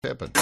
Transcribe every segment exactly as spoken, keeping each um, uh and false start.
Happen.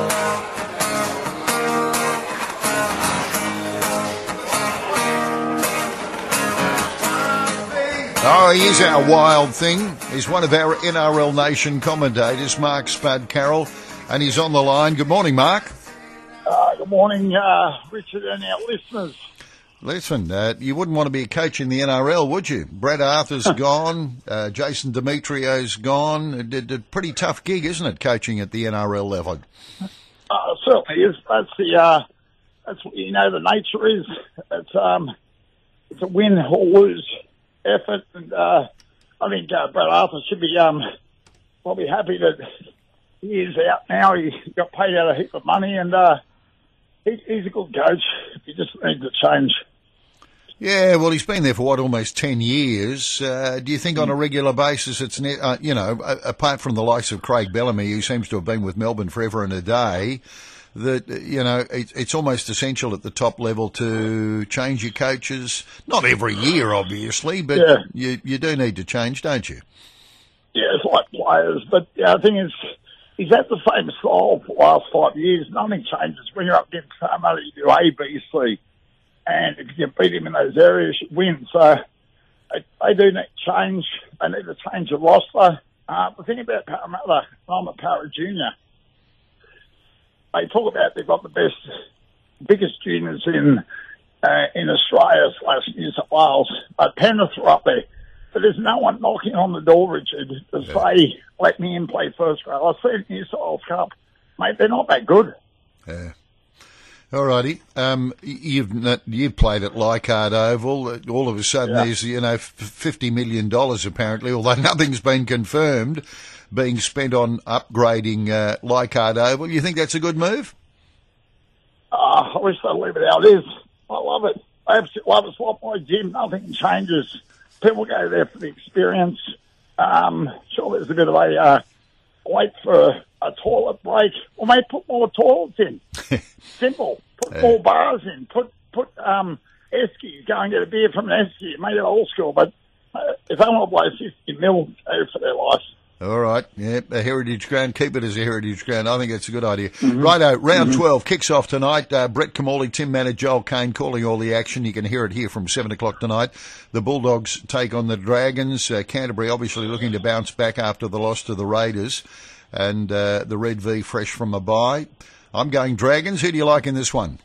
Oh, here's our wild thing. He's one of our N R L Nation commentators, Mark Spud Carroll, and he's on the line. Good morning, Mark. Uh, good morning, uh, Richard and our listeners. Listen, uh, you wouldn't want to be a coach in the N R L, would you? Brad Arthur's gone, uh, Jason Demetrio's gone. It, it, a pretty tough gig, isn't it, coaching at the N R L level? Uh, certainly is. That's the, uh, that's what, you know, the nature is. It's, um, it's a win or lose effort. And, uh, I think, uh, Brad Arthur should be, um, probably happy that he is out now. He got paid out a heap of money and, uh, he, he's a good coach. He just needs to change. Yeah, well, he's been there for, what, almost ten years. Uh, do you think on a regular basis it's, ne- uh, you know, apart from the likes of Craig Bellamy, who seems to have been with Melbourne forever and a day, that, you know, it, it's almost essential at the top level to change your coaches? Not every year, obviously, but yeah. you, you do need to change, don't you? Yeah, it's like players. But yeah, the thing is, he's had the same style for the last five years. Nothing changes. When you're up against somebody, you do A, B, C. And if you can beat him in those areas, you win. So they, they do need to change. They need to change the roster. Uh, the thing about Parramatta, I'm a Parra Junior. They talk about they've got the best, biggest juniors in uh, in Australia slash New South Wales. But Penrith are up there. But there's no one knocking on the door, Richard, to yeah. say, let me in play first grade. I see New South Wales Cup. Mate, they're not that good. Yeah. All righty. Um, you've you've played at Leichhardt Oval. All of a sudden, yeah. there's you know fifty million dollars apparently, although nothing's been confirmed, being spent on upgrading uh, Leichhardt Oval. You think that's a good move? Uh, I wish they'd leave it how it is. I love it. I absolutely love it. It's like my gym. Nothing changes. People go there for the experience. Um, sure, there's a bit of a uh, wait for a toilet break. Or maybe put more toilets in. Simple. Put yeah. more bars in. Put put um, Esky. Go and get a beer from an Esky. Make it old school. But uh, if they want to play fifty mil, go for their life. All right. Yeah, a heritage ground. Keep it as a heritage ground. I think it's a good idea. Mm-hmm. Righto, round mm-hmm. twelve kicks off tonight. Uh, Brett Kamali, Tim Manor, Joel Kane calling all the action. You can hear it here from seven o'clock tonight. The Bulldogs take on the Dragons. Uh, Canterbury obviously looking to bounce back after the loss to the Raiders. And uh, the Red V fresh from a bye. I'm going Dragons. Who do you like in this one?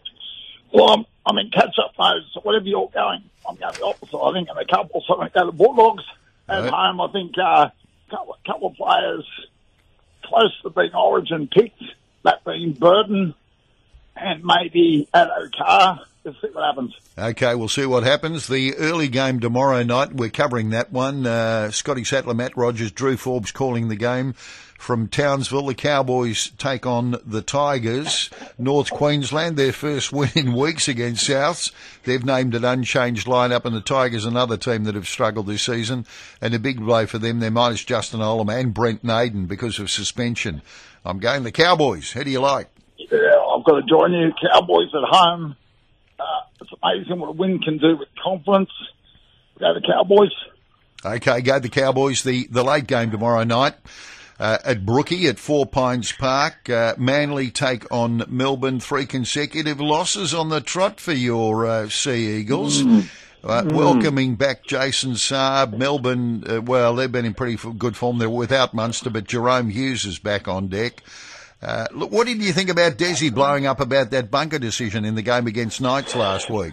Well, I'm, I'm in catch-up mode, so whatever you're going, I'm going the opposite. I think in a couple, so I'm going to go to Bulldogs. At right. home, I think uh, a couple, couple of players close to being Origin picked, that being Burton and maybe Addo Carr. Let's see what happens. Okay, we'll see what happens. The early game tomorrow night, we're covering that one. Uh, Scotty Sattler, Matt Rogers, Drew Forbes calling the game. From Townsville, the Cowboys take on the Tigers. North Queensland, their first win in weeks against Souths. They've named an unchanged lineup, and the Tigers, another team that have struggled this season. And a big blow for them. They're minus Justin Olam and Brent Naden because of suspension. I'm going the Cowboys. Who do you like? Yeah, I've got to join you. Cowboys at home. Uh, it's amazing what a win can do with confidence. Go the Cowboys. Okay, go the Cowboys. The, the late game tomorrow night. Uh, at Brookie at Four Pines Park. Uh, Manly take on Melbourne. Three consecutive losses on the trot for your uh, Sea Eagles. Mm. Uh, mm. Welcoming back Jason Saab. Melbourne, uh, well, they've been in pretty good form. They're without Munster, but Jerome Hughes is back on deck. Uh, look, what did you think about Desi blowing up about that bunker decision in the game against Knights last week?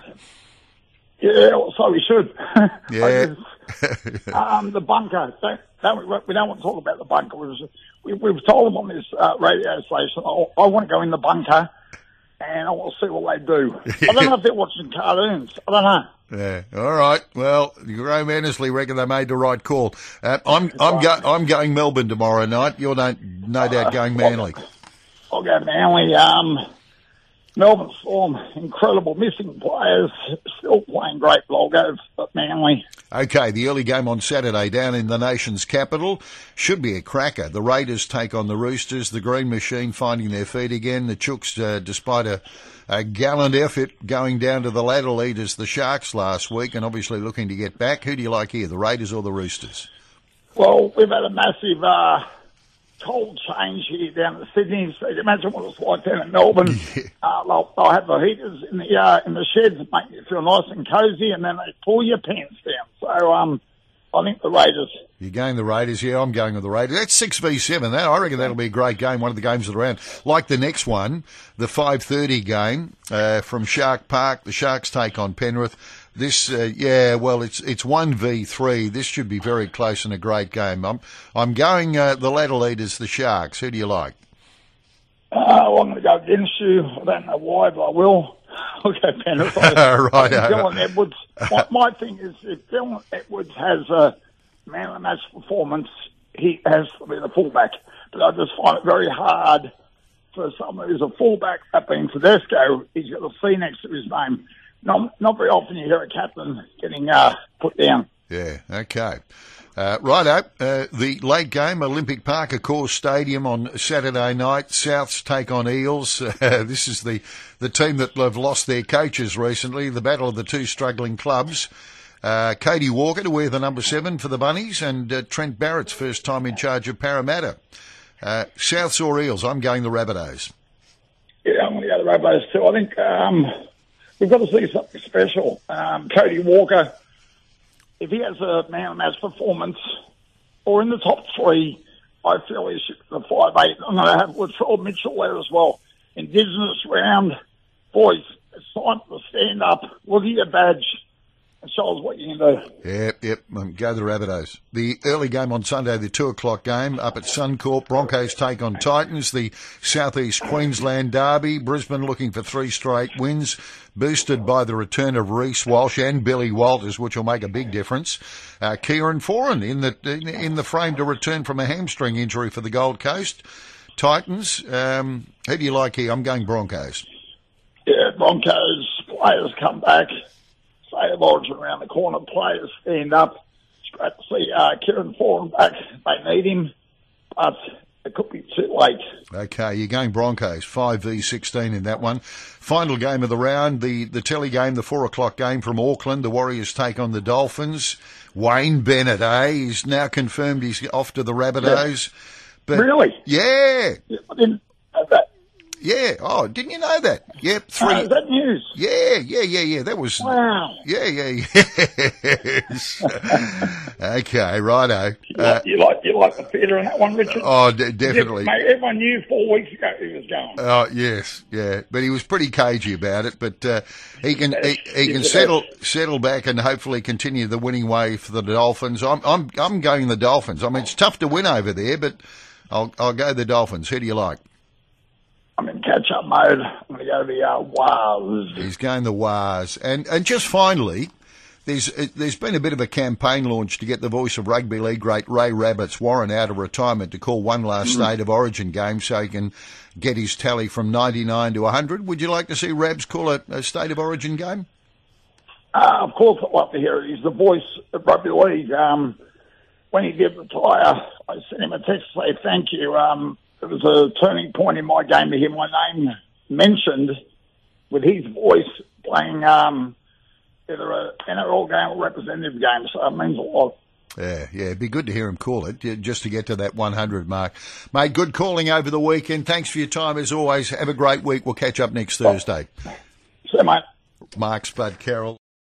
Yeah, well, so we should. Yeah. um, the bunker. Don't, don't, we don't want to talk about the bunker. We, we've told them on this uh, radio station, I, I want to go in the bunker and I want to see what they do. I don't know if they're watching cartoons. I don't know. Yeah. All right. Well, Graham Annesley reckon they made the right call. Uh, I'm I'm go, I'm going Melbourne tomorrow night. You're no, no doubt going Manly. I'll, I'll go Manly. Um, Melbourne's form, incredible. Missing players, still playing great Logos, but Manly. Okay, the early game on Saturday down in the nation's capital should be a cracker. The Raiders take on the Roosters. The Green Machine finding their feet again. The Chooks, uh, despite a, a gallant effort going down to the ladder leaders, the Sharks last week, and obviously looking to get back. Who do you like here, the Raiders or the Roosters? Well, we've had a massive uh, cold change here down in Sydney. So you imagine what it's like down in Melbourne. Yeah. Uh, they'll, they'll have the heaters in the uh, in the sheds that make you feel nice and cosy, and then they pull your pants down. So um, I think the Raiders. You're going the Raiders, yeah, I'm going with the Raiders. That's six v seven, that. I reckon that'll be a great game, one of the games of the round. Like the next one, the five thirty game uh, from Shark Park. The Sharks take on Penrith. This, uh, yeah, well, it's it's one v three. This should be very close and a great game. I'm, I'm going uh, the ladder leaders, the Sharks. Who do you like? Uh, well, I'm going to go against you. I don't know why, but I will. I'll go Penrith. Right. Dylan Edwards. My, my thing is, if Dylan Edwards has a man of the match performance, he has to be the fullback. But I just find it very hard for someone who's a fullback, that being Tedesco, he's got a C next to his name. Not, not very often you hear a captain getting uh, put down. Yeah, okay. Uh, righto, uh, the late game, Olympic Park, of course, Stadium on Saturday night. Souths take on Eels. Uh, this is the, the team that have lost their coaches recently, the battle of the two struggling clubs. Uh, Katie Walker to wear the number seven for the Bunnies, and uh, Trent Barrett's first time in charge of Parramatta. Uh, Souths or Eels? I'm going the Rabbitohs. Yeah, I'm going to go the Rabbitohs too. I think um, we've got to see something special. Um, Cody Walker, if he has a man of match performance or in the top three, I feel he should be the five eight. I'm going to have Latrell Mitchell there as well. Indigenous round. Boys, it's time to stand up, look at your badge, and show us what you can do. Yep, yep. Um, go the Rabbitohs. The early game on Sunday, the two o'clock game up at Suncorp. Broncos take on Titans. The South East Queensland derby. Brisbane looking for three straight wins, boosted by the return of Reece Walsh and Billy Walters, which will make a big difference. Uh, Kieran Foran in the in, in the frame to return from a hamstring injury for the Gold Coast. Titans. Um, who do you like here? I'm going Broncos. Yeah, Broncos players come back. State of Origin around the corner. Players stand up. It's great to see uh, Kieran Foran back. They need him, but it could be too late. Okay, you're going Broncos, five v sixteen in that one. Final game of the round, the, the telly game, the four o'clock game from Auckland. The Warriors take on the Dolphins. Wayne Bennett, eh? He's now confirmed he's off to the Rabbitohs. Yeah. But, really? Yeah. yeah. I didn't know that. Yeah. Oh, didn't you know that? Yep. Three. Oh, is that news? Yeah, yeah, yeah, yeah. That was. Wow. Yeah, yeah, yes. Okay, righto. You like, Uh, you like, you like the theatre in that one, Richard? oh, d- definitely. Mate, everyone knew four weeks ago he was going. Oh yes, yeah, but he was pretty cagey about it. But uh, he can he, he can He's the settle best. settle back and hopefully continue the winning way for the Dolphins. I'm I'm I'm going the Dolphins. I mean, it's tough to win over there, but I'll I'll go the Dolphins. Who do you like? I'm in catch-up mode. I'm going to go to the uh, Wars. He's going the Wars. And and just finally, there's there's been a bit of a campaign launch to get the voice of rugby league great Ray Rabbits Warren out of retirement to call one last Mm-hmm. State of Origin game so he can get his tally from ninety-nine to one hundred. Would you like to see Rabs call a, a State of Origin game? Uh, of course, I'd love to hear it. He's the voice of rugby league. Um, when he did retire, I sent him a text to say thank you. Um, it was a turning point in my game to hear my name mentioned with his voice playing um, either an N R L game or representative game. So it means a lot. Yeah, yeah, it'd be good to hear him call it, yeah, just to get to that one hundred mark. Mate, good calling over the weekend. Thanks for your time as always. Have a great week. We'll catch up next Thursday. So, mate. Mark Spud Carroll.